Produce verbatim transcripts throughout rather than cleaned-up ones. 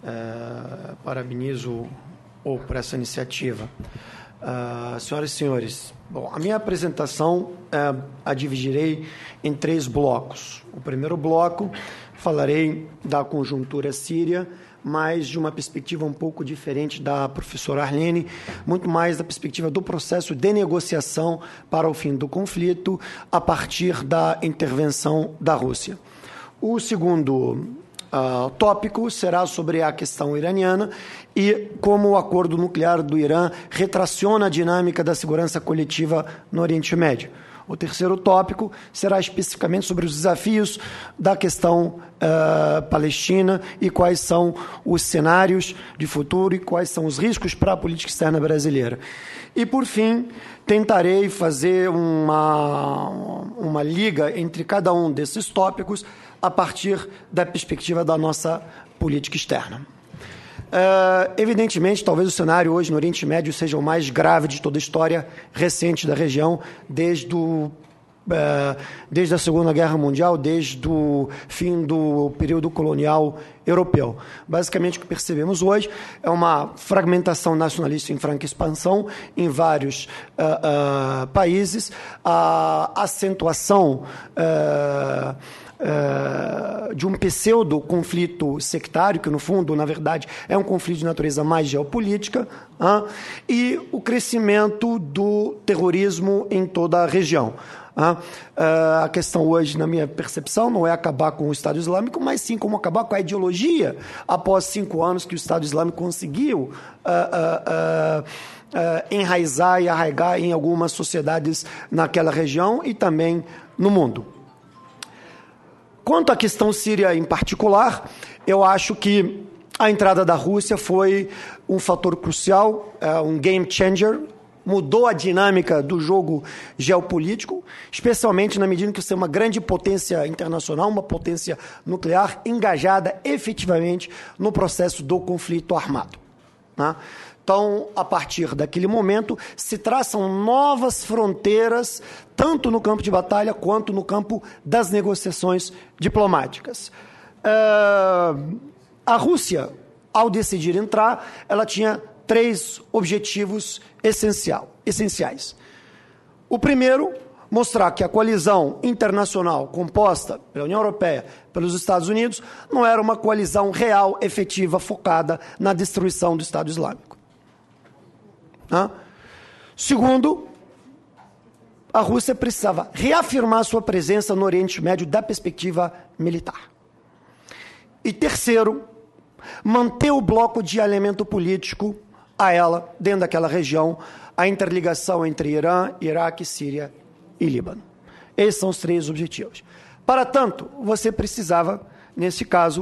Uh, parabenizo ou por essa iniciativa. Uh, senhoras e senhores, bom, a minha apresentação uh, a dividirei em três blocos. O primeiro bloco, falarei da conjuntura síria, mas de uma perspectiva um pouco diferente da professora Arlene, muito mais da perspectiva do processo de negociação para o fim do conflito a partir da intervenção da Rússia. O segundo uh, tópico será sobre a questão iraniana e como o acordo nuclear do Irã retraciona a dinâmica da segurança coletiva no Oriente Médio. O terceiro tópico será especificamente sobre os desafios da questão uh, palestina e quais são os cenários de futuro e quais são os riscos para a política externa brasileira. E, por fim, tentarei fazer uma, uma liga entre cada um desses tópicos a partir da perspectiva da nossa política externa. Uh, evidentemente, talvez o cenário hoje no Oriente Médio seja o mais grave de toda a história recente da região, desde, o, uh, desde a Segunda Guerra Mundial, desde o fim do período colonial europeu. Basicamente, o que percebemos hoje é uma fragmentação nacionalista em franca expansão em vários uh, uh, países, a acentuação uh, Uh, de um pseudo-conflito sectário, que, no fundo, na verdade, é um conflito de natureza mais geopolítica, uh, e o crescimento do terrorismo em toda a região. Uh, uh, a questão hoje, na minha percepção, não é acabar com o Estado Islâmico, mas sim como acabar com a ideologia após cinco anos que o Estado Islâmico conseguiu uh, uh, uh, uh, enraizar e arraigar em algumas sociedades naquela região e também no mundo. Quanto à questão síria em particular, eu acho que a entrada da Rússia foi um fator crucial, um game changer, mudou a dinâmica do jogo geopolítico, especialmente na medida em que você é uma grande potência internacional, uma potência nuclear engajada efetivamente no processo do conflito armado, né? Então, a partir daquele momento, se traçam novas fronteiras, tanto no campo de batalha quanto no campo das negociações diplomáticas. Uh, a Rússia, ao decidir entrar, ela tinha três objetivos essencial, essenciais. O primeiro, mostrar que a coalizão internacional composta pela União Europeia, pelos Estados Unidos, não era uma coalizão real, efetiva, focada na destruição do Estado Islâmico. Ah. Segundo, a Rússia precisava reafirmar sua presença no Oriente Médio da perspectiva militar. E terceiro, manter o bloco de alinhamento político a ela, dentro daquela região, a interligação entre Irã, Iraque, Síria e Líbano. Esses são os três objetivos. Para tanto, você precisava, nesse caso,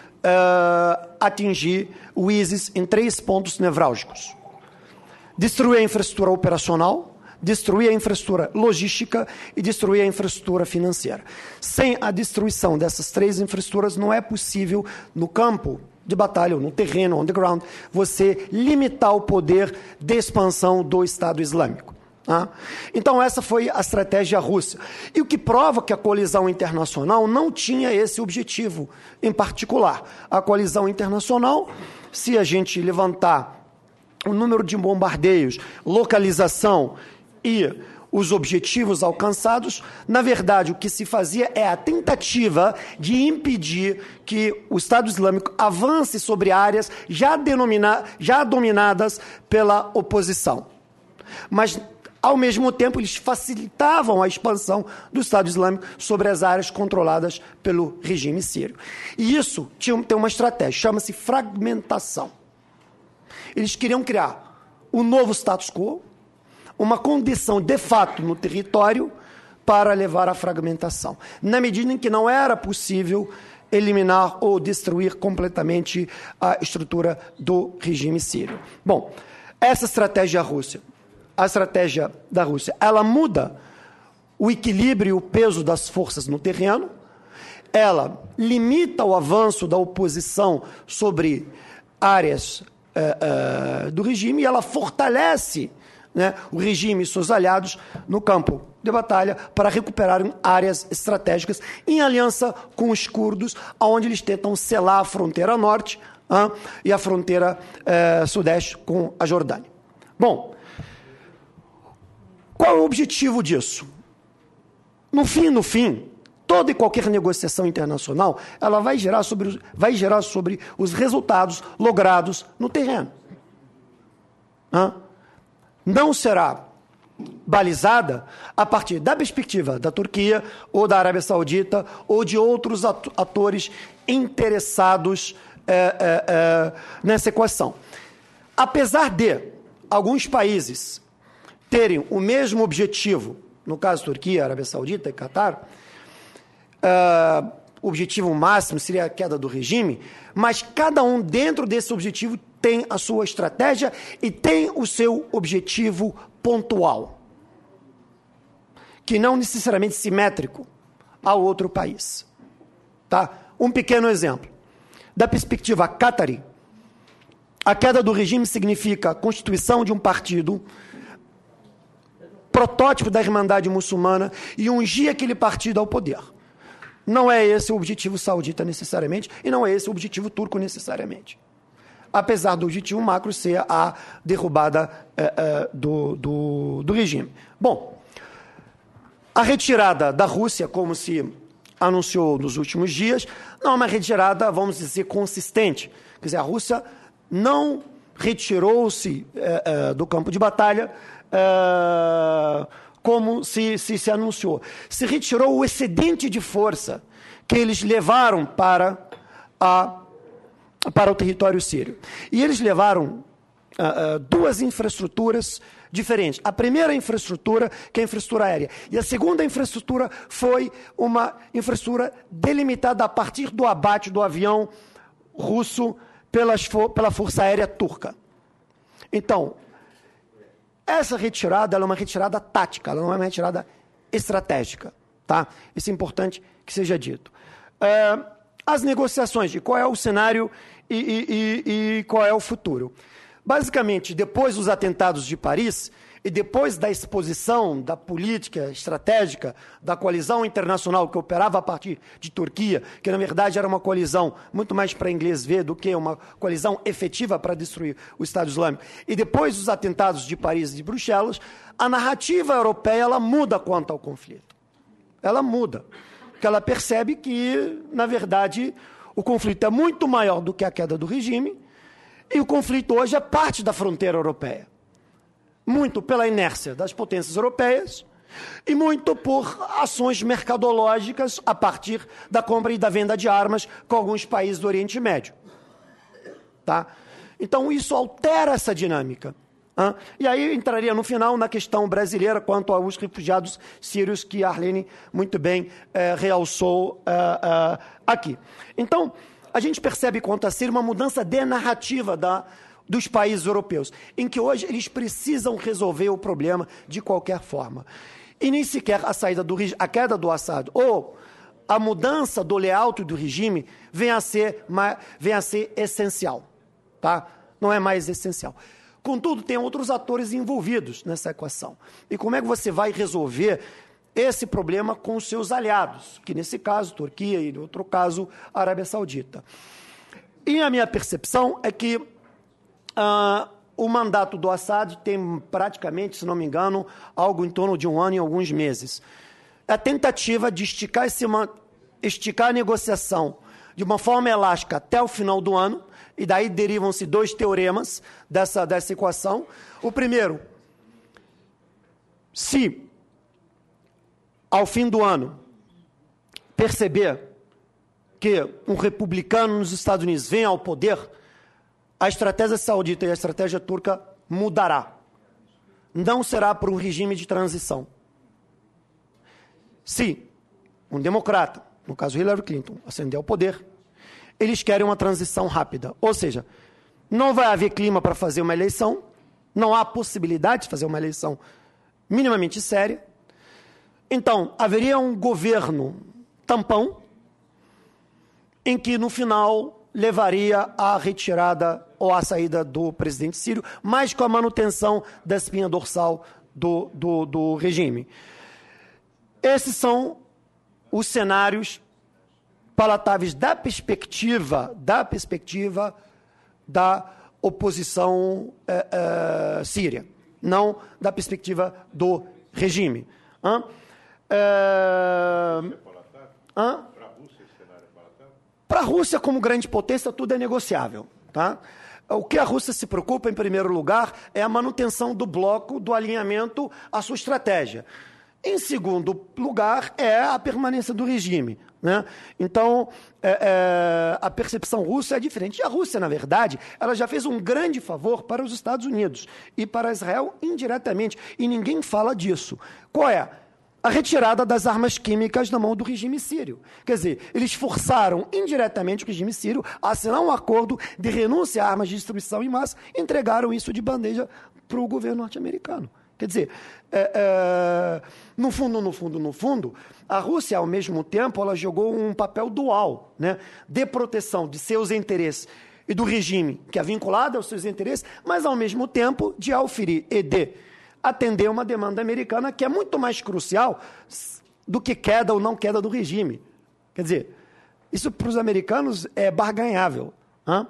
uh, atingir o ISIS em três pontos nevrálgicos. Destruir a infraestrutura operacional, destruir a infraestrutura logística e destruir a infraestrutura financeira. Sem a destruição dessas três infraestruturas, não é possível, no campo de batalha, ou no terreno, on the ground, você limitar o poder de expansão do Estado Islâmico. Ah? Então, essa foi a estratégia russa. E o que prova que a coalizão internacional não tinha esse objetivo em particular. A coalizão internacional, se a gente levantar o número de bombardeios, localização e os objetivos alcançados, na verdade, o que se fazia é a tentativa de impedir que o Estado Islâmico avance sobre áreas já, denomina, já dominadas pela oposição. Mas, ao mesmo tempo, eles facilitavam a expansão do Estado Islâmico sobre as áreas controladas pelo regime sírio. E isso tinha, tem uma estratégia, chama-se fragmentação. Eles queriam criar um novo status quo, uma condição de fato no território para levar à fragmentação, na medida em que não era possível eliminar ou destruir completamente a estrutura do regime sírio. Bom, essa estratégia russa, a estratégia da Rússia, ela muda o equilíbrio e o peso das forças no terreno, ela limita o avanço da oposição sobre áreas Uh, uh, do regime, e ela fortalece, né, o regime e seus aliados no campo de batalha para recuperarem áreas estratégicas em aliança com os curdos, onde eles tentam selar a fronteira norte, hein, e a fronteira eh, sudeste com a Jordânia. Bom, qual é o objetivo disso? No fim, no fim, toda e qualquer negociação internacional, ela vai gerar sobre, vai gerar sobre os resultados logrados no terreno. Hein? Não será balizada a partir da perspectiva da Turquia ou da Arábia Saudita ou de outros atores interessados é, é, é, nessa equação. Apesar de alguns países terem o mesmo objetivo, no caso Turquia, Arábia Saudita e Catar, é, o objetivo máximo seria a queda do regime, mas cada um dentro desse objetivo tem a sua estratégia e tem o seu objetivo pontual, que não necessariamente simétrico ao outro país. Tá? Um pequeno exemplo. Da perspectiva cátari, a queda do regime significa a constituição de um partido, protótipo da Irmandade Muçulmana, e ungir aquele partido ao poder. Não é esse o objetivo saudita necessariamente, e não é esse o objetivo turco necessariamente. Apesar do objetivo macro ser a derrubada é, é, do, do, do regime. Bom, a retirada da Rússia, como se anunciou nos últimos dias, não é uma retirada, vamos dizer, consistente. Quer dizer, a Rússia não retirou-se é, é, do campo de batalha é, como se, se se anunciou. Se retirou o excedente de força que eles levaram para a para o território sírio. E eles levaram uh, uh, duas infraestruturas diferentes. A primeira infraestrutura, que é a infraestrutura aérea, e a segunda infraestrutura foi uma infraestrutura delimitada a partir do abate do avião russo pelas, pela Força Aérea Turca. Então, essa retirada ela é uma retirada tática, ela não é uma retirada estratégica. Tá? Isso é importante que seja dito. Uh, as negociações de qual é o cenário E, e, e qual é o futuro. Basicamente, depois dos atentados de Paris e depois da exposição da política estratégica da coalizão internacional que operava a partir de Turquia, que na verdade era uma coalizão muito mais para inglês ver do que uma coalizão efetiva para destruir o Estado Islâmico, e depois dos atentados de Paris e de Bruxelas, a narrativa europeia ela muda quanto ao conflito. Ela muda, porque ela percebe que, na verdade, o conflito é muito maior do que a queda do regime, e o conflito hoje é parte da fronteira europeia. Muito pela inércia das potências europeias e muito por ações mercadológicas a partir da compra e da venda de armas com alguns países do Oriente Médio. Tá? Então, isso altera essa dinâmica. Hein? E aí entraria no final na questão brasileira quanto aos refugiados sírios que a Arlene muito bem eh, realçou eh, eh, aqui. Então, a gente percebe quanto a ser uma mudança de narrativa da, dos países europeus, em que hoje eles precisam resolver o problema de qualquer forma. E nem sequer a saída do a queda do Assad ou a mudança do layout do regime vem a ser, vem a ser essencial. Tá? Não é mais essencial. Contudo, tem outros atores envolvidos nessa equação. E como é que você vai resolver esse problema com os seus aliados, que nesse caso, Turquia e no outro caso, a Arábia Saudita? E a minha percepção é que uh, o mandato do Assad tem praticamente, se não me engano, algo em torno de um ano e alguns meses. A tentativa de esticar, esse, esticar a negociação de uma forma elástica até o final do ano, e daí derivam-se dois teoremas dessa, dessa equação. O primeiro, se ao fim do ano perceber que um republicano nos Estados Unidos vem ao poder, a estratégia saudita e a estratégia turca mudará. Não será por um regime de transição. Se um democrata, no caso Hillary Clinton, ascender ao poder, eles querem uma transição rápida. Ou seja, não vai haver clima para fazer uma eleição, não há possibilidade de fazer uma eleição minimamente séria. Então, haveria um governo tampão, em que, no final, levaria à retirada ou à saída do presidente sírio, mas com a manutenção da espinha dorsal do, do, do regime. Esses são os cenários palatáveis da perspectiva, da perspectiva da oposição é, é, síria, não da perspectiva do regime. Hã? É... Hã? Para a Rússia, como grande potência, tudo é negociável. Tá? O que a Rússia se preocupa, em primeiro lugar, é a manutenção do bloco, do alinhamento à sua estratégia. Em segundo lugar, é a permanência do regime. Né? Então, é, é, a percepção russa é diferente. E a Rússia, na verdade, ela já fez um grande favor para os Estados Unidos e para Israel indiretamente. E ninguém fala disso. Qual é? A retirada das armas químicas da mão do regime sírio. Quer dizer, eles forçaram indiretamente o regime sírio a assinar um acordo de renúncia a armas de destruição em massa e entregaram isso de bandeja para o governo norte-americano. Quer dizer, é, é, no fundo, no fundo, no fundo, a Rússia, ao mesmo tempo, ela jogou um papel dual, né, de proteção de seus interesses e do regime, que é vinculado aos seus interesses, mas, ao mesmo tempo, de auferir e de atender uma demanda americana que é muito mais crucial do que queda ou não queda do regime. Quer dizer, isso para os americanos é barganhável, hein?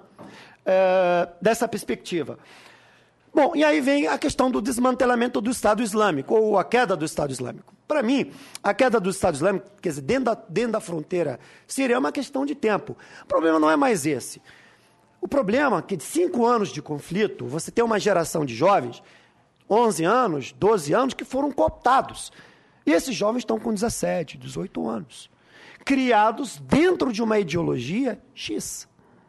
É, dessa perspectiva. Bom, e aí vem a questão do desmantelamento do Estado Islâmico, ou a queda do Estado Islâmico. Para mim, a queda do Estado Islâmico, quer dizer, dentro da, dentro da fronteira síria, é uma questão de tempo. O problema não é mais esse. O problema é que de cinco anos de conflito, você tem uma geração de jovens, onze anos, doze anos, que foram cooptados. E esses jovens estão com dezessete, dezoito anos, criados dentro de uma ideologia X.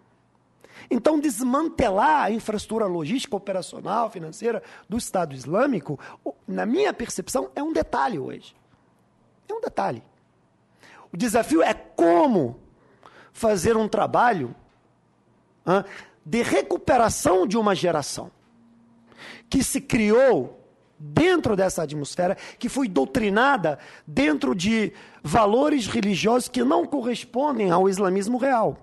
Então, desmantelar a infraestrutura logística, operacional, financeira do Estado Islâmico, na minha percepção, é um detalhe hoje. É um detalhe. O desafio é como fazer um trabalho hein, de recuperação de uma geração que se criou dentro dessa atmosfera, que foi doutrinada dentro de valores religiosos que não correspondem ao islamismo real.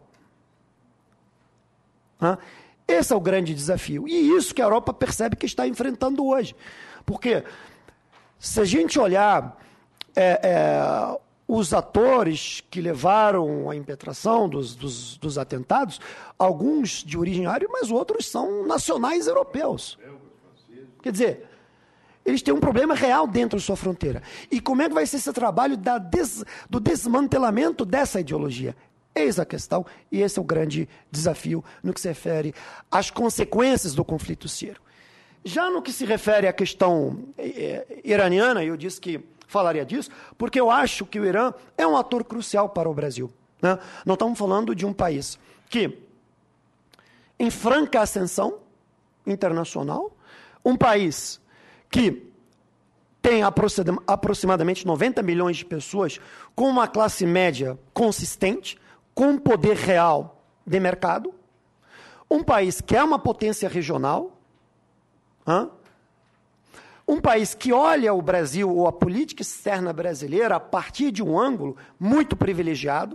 Esse é o grande desafio. E isso que a Europa percebe que está enfrentando hoje. Porque se a gente olhar é, é, os atores que levaram à impetração dos, dos, dos atentados, alguns de origem árabe, mas outros são nacionais europeus. Quer dizer, eles têm um problema real dentro de sua fronteira. E como é que vai ser esse trabalho da des, do desmantelamento dessa ideologia? Eis a questão, e esse é o grande desafio no que se refere às consequências do conflito sírio. Já no que se refere à questão eh, iraniana, eu disse que falaria disso, porque eu acho que o Irã é um ator crucial para o Brasil. Né? Nós estamos falando de um país que, em franca ascensão internacional, um país que tem aproximadamente noventa milhões de pessoas com uma classe média consistente, com poder real de mercado, um país que é uma potência regional, hein? Um país que olha o Brasil ou a política externa brasileira a partir de um ângulo muito privilegiado,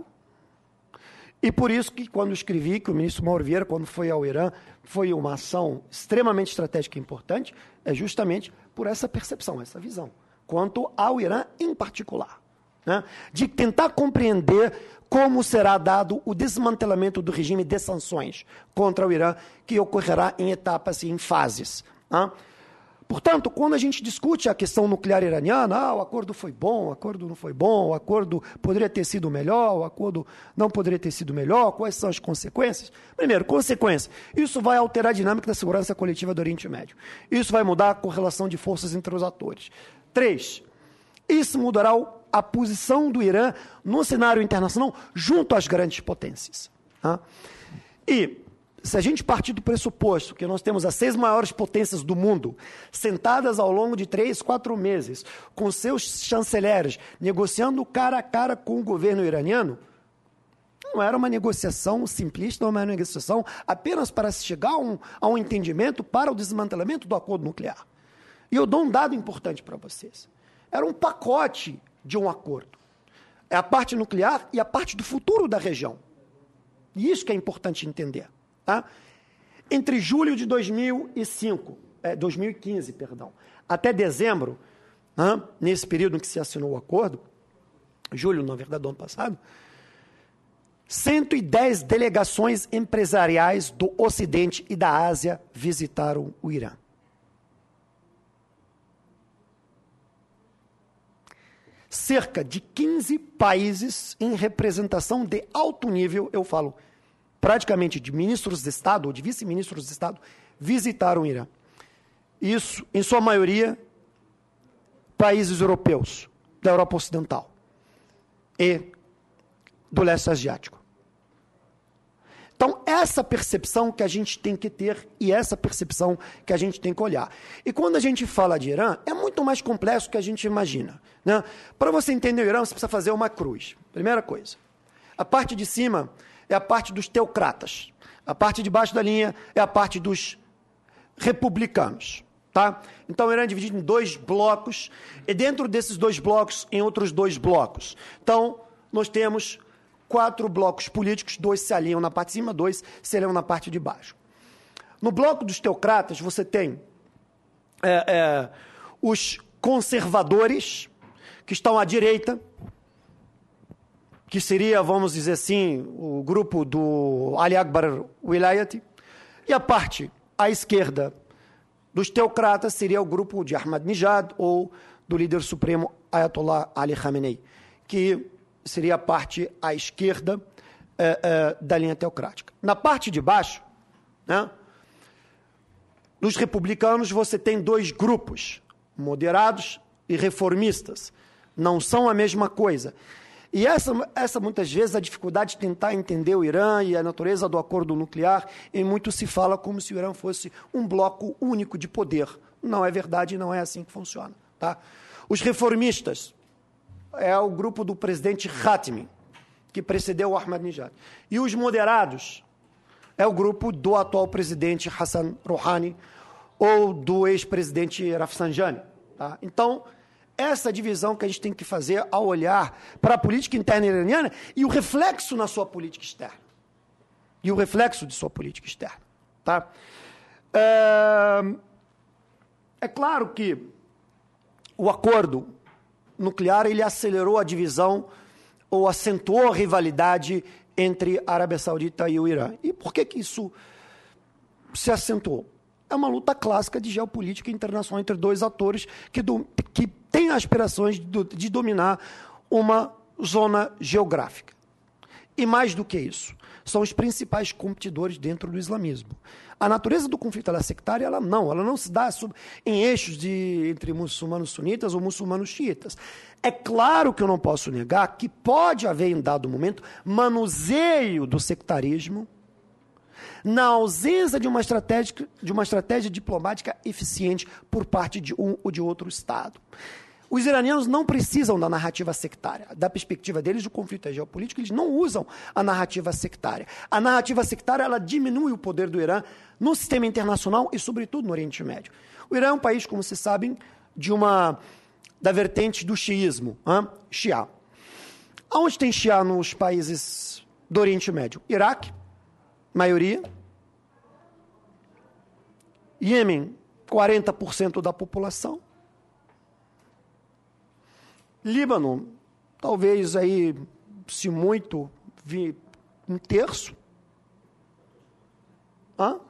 e por isso que quando escrevi que o ministro Mauro Vieira, quando foi ao Irã, foi uma ação extremamente estratégica e importante, é justamente por essa percepção, essa visão, quanto ao Irã em particular, né? De tentar compreender como será dado o desmantelamento do regime de sanções contra o Irã, que ocorrerá em etapas e em fases. Né? Portanto, quando a gente discute a questão nuclear iraniana, ah, o acordo foi bom, o acordo não foi bom, o acordo poderia ter sido melhor, o acordo não poderia ter sido melhor, quais são as consequências? Primeiro, consequência, isso vai alterar a dinâmica da segurança coletiva do Oriente Médio. Isso vai mudar a correlação de forças entre os atores. Três, isso mudará a posição do Irã no cenário internacional junto às grandes potências. Tá? E se a gente partir do pressuposto que nós temos as seis maiores potências do mundo sentadas ao longo de três, quatro meses, com seus chanceleres, negociando cara a cara com o governo iraniano, não era uma negociação simplista, não era uma negociação apenas para se chegar a um, a um entendimento para o desmantelamento do acordo nuclear. E eu dou um dado importante para vocês. Era um pacote de um acordo. É a parte nuclear e a parte do futuro da região. E isso que é importante entender. Tá? Entre julho de dois mil e cinco, é, dois mil e quinze, perdão, até dezembro, né, nesse período em que se assinou o acordo, julho, na verdade, do ano passado, cento e dez delegações empresariais do Ocidente e da Ásia visitaram o Irã. Cerca de quinze países em representação de alto nível, eu falo praticamente de ministros de Estado ou de vice-ministros de Estado, visitaram o Irã. Isso, em sua maioria, países europeus, da Europa Ocidental e do leste asiático. Então, essa percepção que a gente tem que ter e essa percepção que a gente tem que olhar. E quando a gente fala de Irã, é muito mais complexo do que a gente imagina, né? Para você entender o Irã, você precisa fazer uma cruz. Primeira coisa. A parte de cima é a parte dos teocratas. A parte de baixo da linha é a parte dos republicanos. Tá? Então, o Irã é dividido em dois blocos, e dentro desses dois blocos, em outros dois blocos. Então, nós temos quatro blocos políticos, dois se alinham na parte de cima, dois se alinham na parte de baixo. No bloco dos teocratas, você tem é, é, os conservadores, que estão à direita, que seria, vamos dizer assim, o grupo do Ali Akbar Wilayati, e a parte à esquerda dos teocratas seria o grupo de Ahmadinejad ou do líder supremo Ayatollah Ali Khamenei, que seria a parte à esquerda é, é, da linha teocrática. Na parte de baixo, né, dos republicanos, você tem dois grupos, moderados e reformistas. Não são a mesma coisa. E essa, essa, muitas vezes, a dificuldade de tentar entender o Irã e a natureza do acordo nuclear, em muito se fala como se o Irã fosse um bloco único de poder. Não é verdade, não é assim que funciona. Tá? Os reformistas é o grupo do presidente Khatami, que precedeu o Ahmadinejad. E os moderados é o grupo do atual presidente Hassan Rouhani ou do ex-presidente Rafsanjani. Tá? Então, essa divisão que a gente tem que fazer ao olhar para a política interna iraniana e o reflexo na sua política externa. E o reflexo de sua política externa. Tá? É, é claro que o acordo nuclear ele acelerou a divisão ou acentuou a rivalidade entre a Arábia Saudita e o Irã. E por que que isso se acentuou? É uma luta clássica de geopolítica internacional entre dois atores que, do, que têm aspirações de, de dominar uma zona geográfica. E mais do que isso, são os principais competidores dentro do islamismo. A natureza do conflito ela é sectária, ela não, ela não se dá sub, em eixos de, entre muçulmanos sunitas ou muçulmanos xiitas. É claro que eu não posso negar que pode haver, em dado momento, manuseio do sectarismo na ausência de uma estratégia, de uma estratégia diplomática eficiente por parte de um ou de outro Estado. Os iranianos não precisam da narrativa sectária. Da perspectiva deles, o conflito é geopolítico, eles não usam a narrativa sectária. A narrativa sectária ela diminui o poder do Irã no sistema internacional e, sobretudo, no Oriente Médio. O Irã é um país, como vocês sabem, de uma, da vertente do xiismo, hein? Shia. Onde tem Shia nos países do Oriente Médio? Iraque, maioria. Iêmen, quarenta por cento da população. Líbano, talvez aí, se muito, vi um terço. Hã?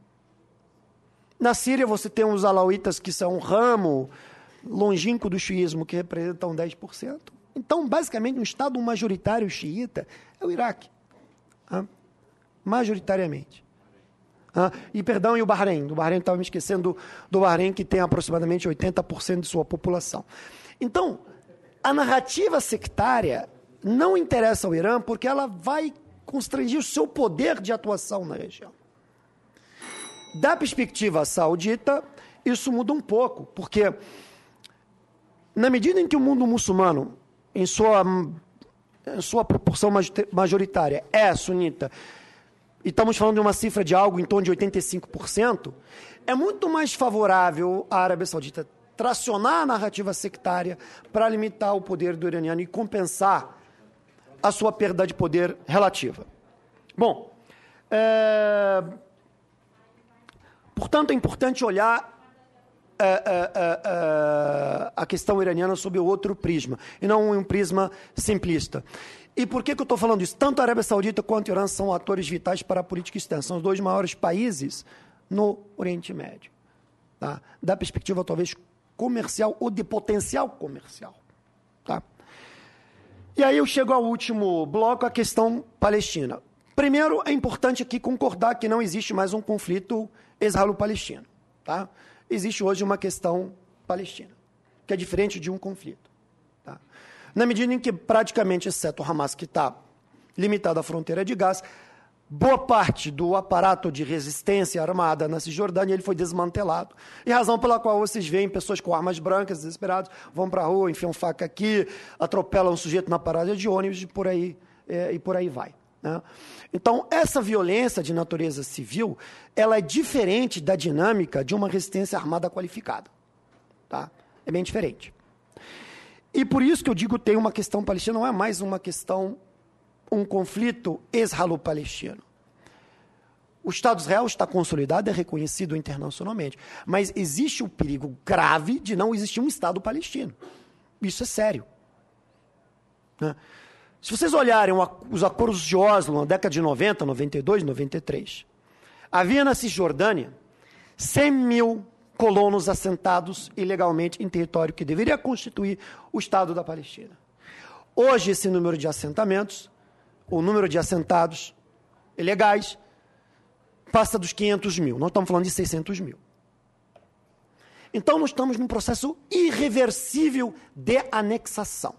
Na Síria você tem os alauítas, que são um ramo longínquo do xiismo, que representam dez por cento. Então, basicamente, um Estado majoritário xiita é o Iraque. Hã? Majoritariamente. Hã? E, perdão, e o Bahrein. Do Bahrein, estava me esquecendo do, do Bahrein, que tem aproximadamente oitenta por cento de sua população. Então, a narrativa sectária não interessa ao Irã porque ela vai constranger o seu poder de atuação na região. Da perspectiva saudita, isso muda um pouco, porque na medida em que o mundo muçulmano, em sua, em sua proporção majoritária, é sunita, e estamos falando de uma cifra de algo em torno de oitenta e cinco por cento, é muito mais favorável à Arábia Saudita tracionar a narrativa sectária para limitar o poder do iraniano e compensar a sua perda de poder relativa. Bom, é... portanto, é importante olhar é, é, é, a questão iraniana sob outro prisma, e não um prisma simplista. E por que, que eu estou falando isso? Tanto a Arábia Saudita quanto o Irã são atores vitais para a política externa. São os dois maiores países no Oriente Médio. Tá? Da perspectiva, talvez, comercial ou de potencial comercial. Tá? E aí eu chego ao último bloco, a questão palestina. Primeiro, é importante aqui concordar que não existe mais um conflito israelo-palestino. Tá? Existe hoje uma questão palestina, que é diferente de um conflito. Tá? Na medida em que praticamente, exceto o Hamas, que está limitado à fronteira de Gaza, boa parte do aparato de resistência armada na Cisjordânia ele foi desmantelado. E razão pela qual vocês veem pessoas com armas brancas, desesperados, vão para a rua, enfiam faca aqui, atropelam um sujeito na parada de ônibus e por aí, é, e por aí vai. Né? Então, essa violência de natureza civil, ela é diferente da dinâmica de uma resistência armada qualificada. Tá? É bem diferente. E por isso que eu digo que tem uma questão palestina, não é mais uma questão, um conflito israelo-palestino. O Estado de Israel está consolidado, é reconhecido internacionalmente, mas existe o perigo grave de não existir um Estado palestino. Isso é sério. Né? Se vocês olharem os acordos de Oslo na década de noventa, noventa e dois, noventa e três, havia na Cisjordânia cem mil colonos assentados ilegalmente em território que deveria constituir o Estado da Palestina. Hoje, esse número de assentamentos, o número de assentados ilegais, passa dos quinhentos mil. Nós estamos falando de seiscentos mil. Então, nós estamos num processo irreversível de anexação.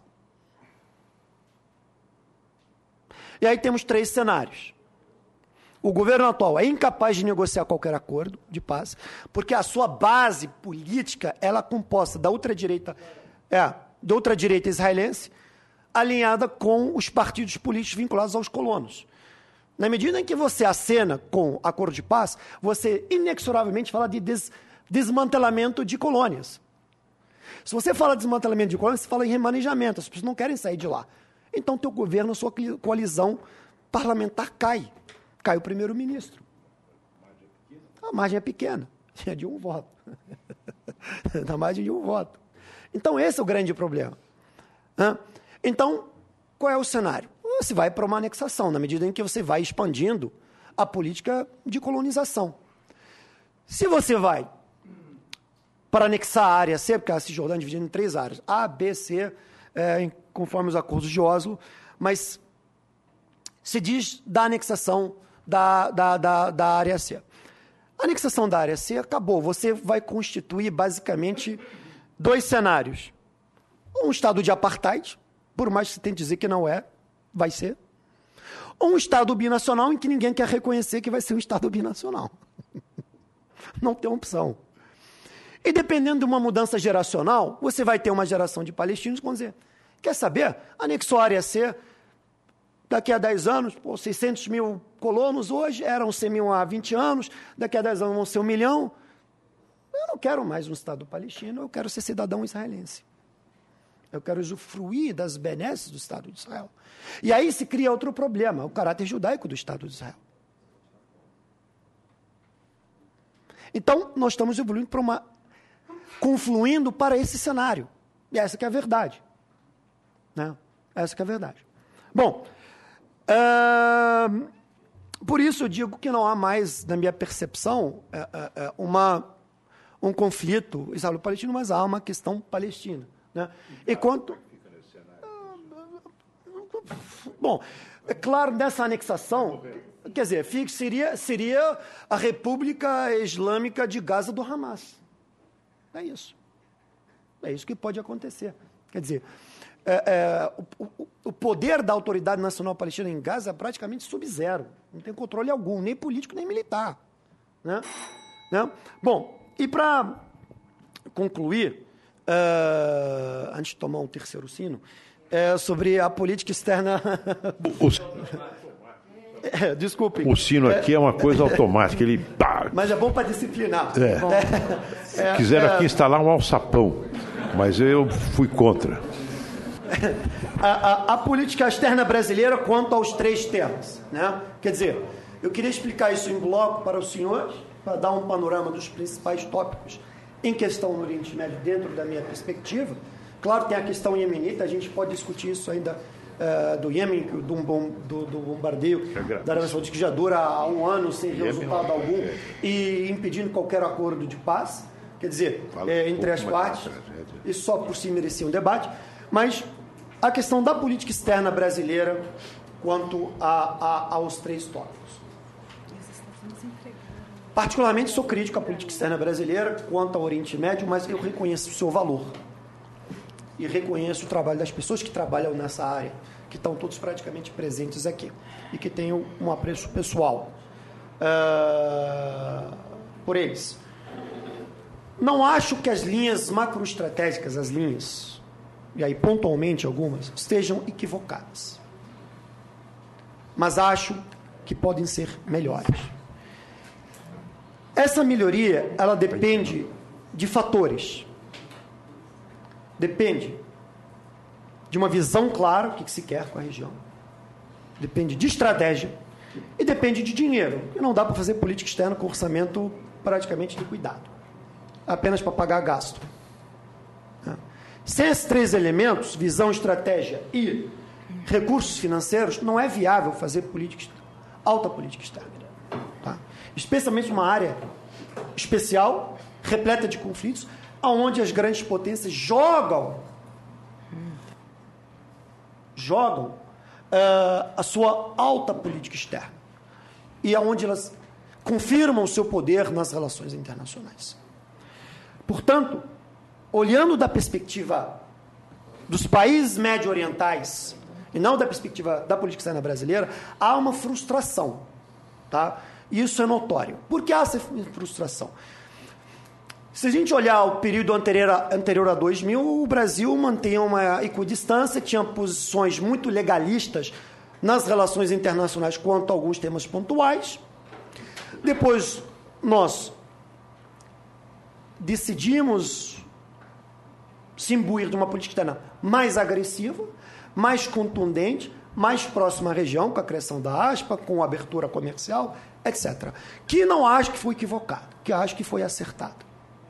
E aí temos três cenários. O governo atual é incapaz de negociar qualquer acordo de paz, porque a sua base política ela é composta da ultradireita, é, da ultradireita israelense, alinhada com os partidos políticos vinculados aos colonos. Na medida em que você acena com acordo de paz, você inexoravelmente fala de des, desmantelamento de colônias. Se você fala de desmantelamento de colônias, você fala em remanejamento, as pessoas não querem sair de lá. Então, teu governo, a sua coalizão parlamentar cai. Cai o primeiro-ministro. A margem é pequena. É de um voto. Na margem de um voto. Então, esse é o grande problema. Então, qual é o cenário? Você vai para uma anexação, na medida em que você vai expandindo a política de colonização. Se você vai para anexar a área C, porque a Cisjordânia é dividida em três áreas, A, B, C, é, conforme os acordos de Oslo, mas se diz da anexação da, da, da, da área C. A anexação da área C acabou. Você vai constituir, basicamente, dois cenários. Um estado de apartheid, por mais que você tente dizer que não é, vai ser. Ou um estado binacional em que ninguém quer reconhecer que vai ser um estado binacional. Não tem opção. E dependendo de uma mudança geracional, você vai ter uma geração de palestinos que vão dizer, quer saber? Anexou a área C, daqui a dez anos, pô, seiscentos mil colonos hoje, eram cem mil há vinte anos, daqui a dez anos vão ser um milhão. Eu não quero mais um Estado palestino, eu quero ser cidadão israelense. Eu quero usufruir das benesses do Estado de Israel. E aí se cria outro problema, o caráter judaico do Estado de Israel. Então, nós estamos evoluindo para uma... confluindo para esse cenário. E essa que é a verdade. Né? Essa que é a verdade. Bom, uh, por isso eu digo que não há mais, na minha percepção, uh, uh, uh, uma, um conflito israelo-palestino, mas há uma questão palestina. Né? E quanto... Bom, é claro, nessa anexação, quer dizer, seria, seria a República Islâmica de Gaza do Hamas. É isso. É isso que pode acontecer. Quer dizer, é, é, o, o, o poder da Autoridade Nacional Palestina em Gaza é praticamente sub-zero. Não tem controle algum, nem político, nem militar. Né? Né? Bom, e para concluir, uh, antes de tomar um terceiro sino, é sobre a política externa... É, desculpem. O sino aqui é, é uma coisa automática, ele... Mas é bom para disciplinar. É. É. É, Quiseram é, aqui instalar um alçapão, mas eu fui contra. A, a, a política externa brasileira quanto aos três temas. Né? Quer dizer, eu queria explicar isso em bloco para os senhores, para dar um panorama dos principais tópicos em questão no Oriente Médio, dentro da minha perspectiva. Claro, tem a questão iemenita, a gente pode discutir isso ainda uh, do Iêmen, do, do, do bombardeio da Arábia Saudita, que já dura há um ano sem resultado algum, e impedindo qualquer acordo de paz, quer dizer, é, entre as partes, isso só por si merecia um debate, mas a questão da política externa brasileira quanto a, a, aos três tópicos. Particularmente sou crítico à política externa brasileira quanto ao Oriente Médio, mas eu reconheço o seu valor. E reconheço o trabalho das pessoas que trabalham nessa área, que estão todos praticamente presentes aqui, e que tenho um apreço pessoal uh, por eles. Não acho que as linhas macroestratégicas, as linhas, e aí pontualmente algumas, estejam equivocadas. Mas acho que podem ser melhores. Essa melhoria, ela depende de fatores. Depende de uma visão clara, o que se quer com a região. Depende de estratégia e depende de dinheiro. E não dá para fazer política externa com orçamento praticamente liquidado, apenas para pagar gasto. Sem esses três elementos, visão, estratégia e recursos financeiros, não é viável fazer política, alta política externa. Tá? Especialmente uma área especial, repleta de conflitos, onde as grandes potências jogam jogam uh, a sua alta política externa e aonde elas confirmam o seu poder nas relações internacionais. Portanto, olhando da perspectiva dos países médio-orientais e não da perspectiva da política externa brasileira, há uma frustração, tá? Isso é notório. Por que há essa frustração? Se a gente olhar o período anterior a, anterior a dois mil, o Brasil mantinha uma equidistância, tinha posições muito legalistas nas relações internacionais quanto a alguns temas pontuais. Depois, nós decidimos se imbuir de uma política externa mais agressiva, mais contundente, mais próxima à região, com a criação da ASPA, com a abertura comercial, etcétera. Que não acho que foi equivocado, que acho que foi acertado.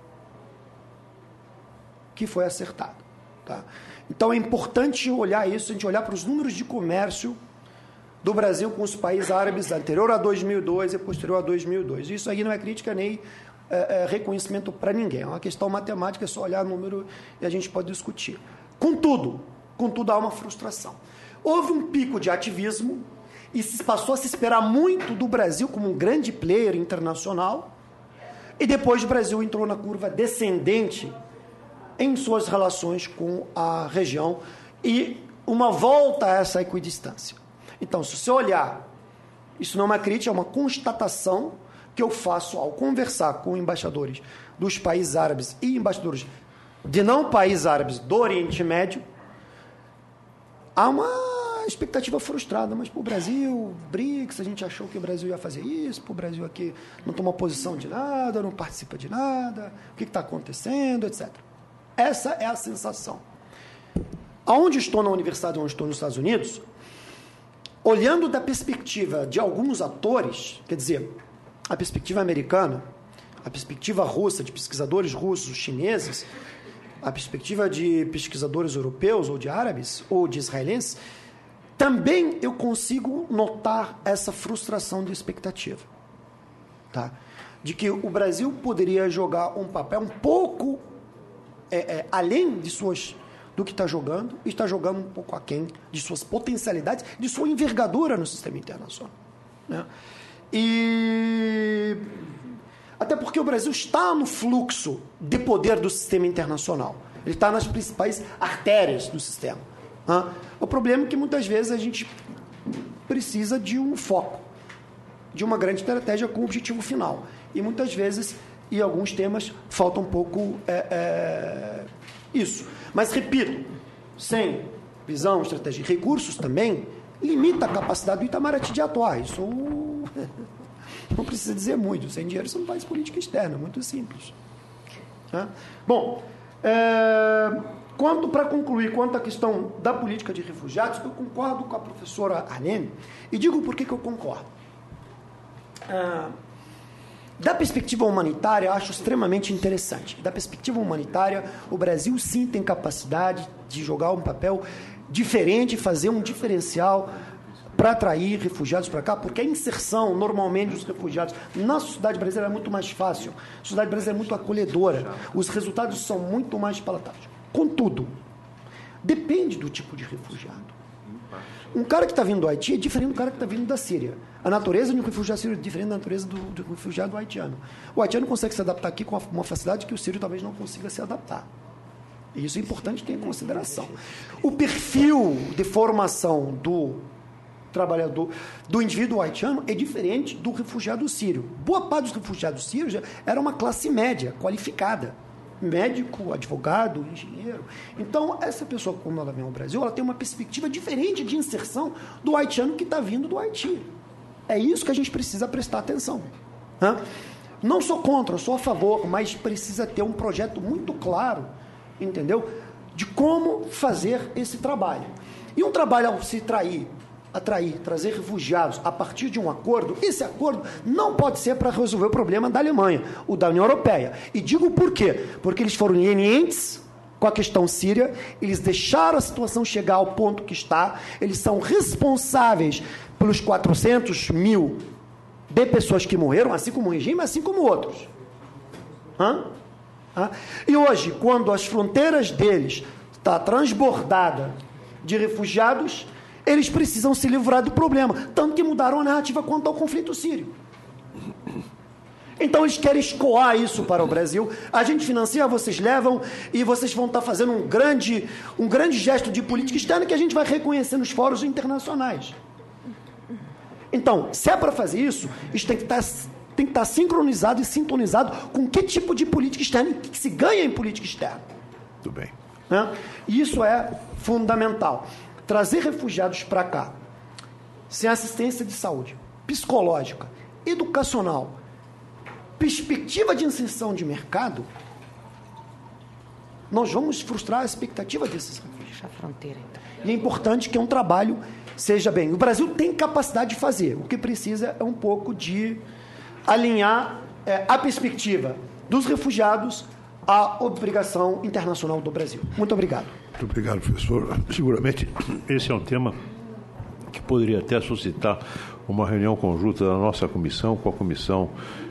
Que foi acertado. Tá? Então é importante olhar isso, a gente olhar para os números de comércio do Brasil com os países árabes anterior a dois mil e dois e posterior a dois mil e dois. Isso aí não é crítica nem é, é, reconhecimento para ninguém. É uma questão matemática, é só olhar o número e a gente pode discutir. Contudo, contudo há uma frustração. Houve um pico de ativismo e se passou a se esperar muito do Brasil como um grande player internacional, e depois o Brasil entrou na curva descendente em suas relações com a região e uma volta a essa equidistância. Então, se você olhar, isso não é uma crítica, é uma constatação que eu faço ao conversar com embaixadores dos países árabes e embaixadores de não países árabes do Oriente Médio. Há uma expectativa frustrada, mas para o Brasil, BRICS, a gente achou que o Brasil ia fazer isso, para o Brasil aqui não toma posição de nada, não participa de nada, o que está acontecendo, etcétera. Essa é a sensação. Aonde estou na universidade, onde estou nos Estados Unidos, olhando da perspectiva de alguns atores, quer dizer, a perspectiva americana, a perspectiva russa, de pesquisadores russos, chineses, a perspectiva de pesquisadores europeus ou de árabes ou de israelenses, também eu consigo notar essa frustração de expectativa. Tá? De que o Brasil poderia jogar um papel um pouco é, é, além de suas, do que está jogando, e está jogando um pouco aquém de suas potencialidades, de sua envergadura no sistema internacional. Né? E até porque o Brasil está no fluxo de poder do sistema internacional. Ele está nas principais artérias do sistema. Né? O problema é que muitas vezes a gente precisa de um foco, de uma grande estratégia com objetivo final. E muitas vezes, em alguns temas, falta um pouco é, é, isso. Mas, repito, sem visão, estratégia e recursos também, limita a capacidade do Itamaraty de atuar. Isso não precisa dizer muito. Sem dinheiro você não faz política externa, muito simples. Tá? Bom, é, quanto, para concluir, quanto à questão da política de refugiados, eu concordo com a professora Arlene, e digo por que, que eu concordo. É, Da perspectiva humanitária, eu acho extremamente interessante. Da perspectiva humanitária, o Brasil sim tem capacidade de jogar um papel diferente, fazer um diferencial para atrair refugiados para cá, porque a inserção, normalmente, dos refugiados na sociedade brasileira é muito mais fácil. A sociedade brasileira é muito acolhedora. Os resultados são muito mais palatáveis. Contudo, depende do tipo de refugiado. Um cara que está vindo do Haiti é diferente do cara que está vindo da Síria. A natureza de um refugiado sírio é diferente da natureza do, do refugiado haitiano. O haitiano consegue se adaptar aqui com uma facilidade que o sírio talvez não consiga se adaptar. E isso é importante ter em consideração. O perfil de formação do trabalhador, do indivíduo haitiano é diferente do refugiado sírio. Boa parte dos refugiados sírios era uma classe média, qualificada. Médico, advogado, engenheiro. Então, essa pessoa, quando ela vem ao Brasil, ela tem uma perspectiva diferente de inserção do haitiano que está vindo do Haiti. É isso que a gente precisa prestar atenção. Hã? Não sou contra, sou a favor, mas precisa ter um projeto muito claro, entendeu? De como fazer esse trabalho. E um trabalho ao se trair, atrair, trazer refugiados a partir de um acordo, esse acordo não pode ser para resolver o problema da Alemanha, o da União Europeia. E digo por quê? Porque eles foram lenientes com a questão síria, eles deixaram a situação chegar ao ponto que está, eles são responsáveis pelos quatrocentos mil de pessoas que morreram, assim como o regime, assim como outros. Hã? Hã? E hoje, quando as fronteiras deles estão transbordadas de refugiados, eles precisam se livrar do problema. Tanto que mudaram a narrativa quanto ao conflito sírio. Então, eles querem escoar isso para o Brasil. A gente financia, vocês levam, e vocês vão estar fazendo um grande, um grande gesto de política externa que a gente vai reconhecer nos fóruns internacionais. Então, se é para fazer isso, isso tem que estar, tem que estar sincronizado e sintonizado com que tipo de política externa e que se ganha em política externa. Tudo bem. Né? E isso é fundamental. Trazer refugiados para cá, sem assistência de saúde, psicológica, educacional, perspectiva de inserção de mercado, nós vamos frustrar a expectativa desses refugiados. Fecha a fronteira, então. E é importante que um trabalho seja bem. O Brasil tem capacidade de fazer. O que precisa é um pouco de alinhar é, a perspectiva dos refugiados à obrigação internacional do Brasil. Muito obrigado. Muito obrigado, professor. Seguramente esse é um tema que poderia até suscitar uma reunião conjunta da nossa comissão com a Comissão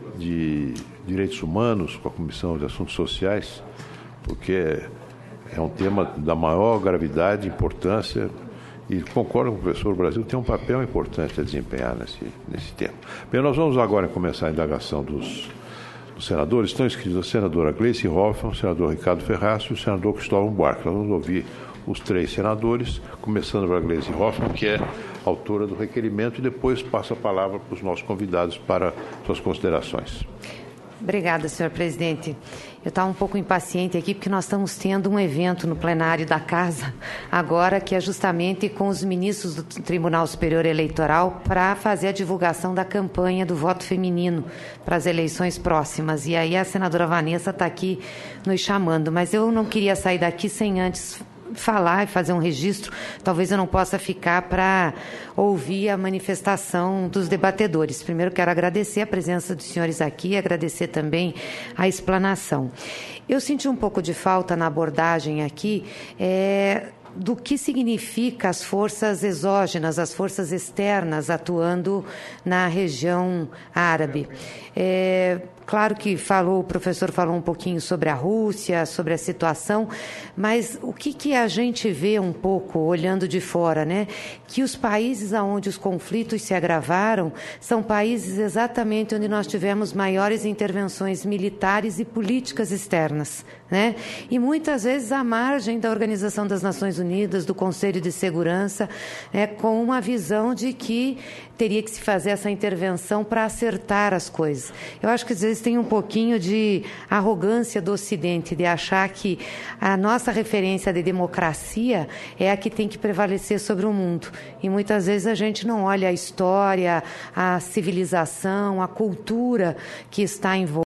de Direitos Humanos, com a Comissão de Assuntos Sociais, porque é um tema da maior gravidade e importância, e concordo com o professor, o Brasil tem um papel importante a desempenhar nesse, nesse tema. Bem, nós vamos agora começar a indagação dos Os senadores estão inscritos a senadora Gleice Hoffmann, o senador Ricardo Ferraz e o senador Cristóvão Buarque. Nós vamos ouvir os três senadores, começando pela Gleice Hoffmann, que é autora do requerimento, e depois passa a palavra para os nossos convidados para suas considerações. Obrigada, senhor presidente. Eu estava um pouco impaciente aqui, porque nós estamos tendo um evento no plenário da Casa, agora, que é justamente com os ministros do Tribunal Superior Eleitoral para fazer a divulgação da campanha do voto feminino para as eleições próximas. E aí a senadora Vanessa está aqui nos chamando, mas eu não queria sair daqui sem antes falar e fazer um registro. Talvez eu não possa ficar para ouvir a manifestação dos debatedores. Primeiro, quero agradecer a presença dos senhores aqui, agradecer também a explanação. Eu senti um pouco de falta na abordagem aqui é, do que significa as forças exógenas, as forças externas atuando na região árabe. É, claro que falou, o professor falou um pouquinho sobre a Rússia, sobre a situação, mas o que, que a gente vê um pouco, olhando de fora, né? Que os países onde os conflitos se agravaram são países exatamente onde nós tivemos maiores intervenções militares e políticas externas, né? E muitas vezes à margem da Organização das Nações Unidas, do Conselho de Segurança, né, com uma visão de que teria que se fazer essa intervenção para acertar as coisas. Eu acho que às vezes tem um pouquinho de arrogância do Ocidente, de achar que a nossa referência de democracia é a que tem que prevalecer sobre o mundo. E muitas vezes a gente não olha a história, a civilização, a cultura que está envolvida.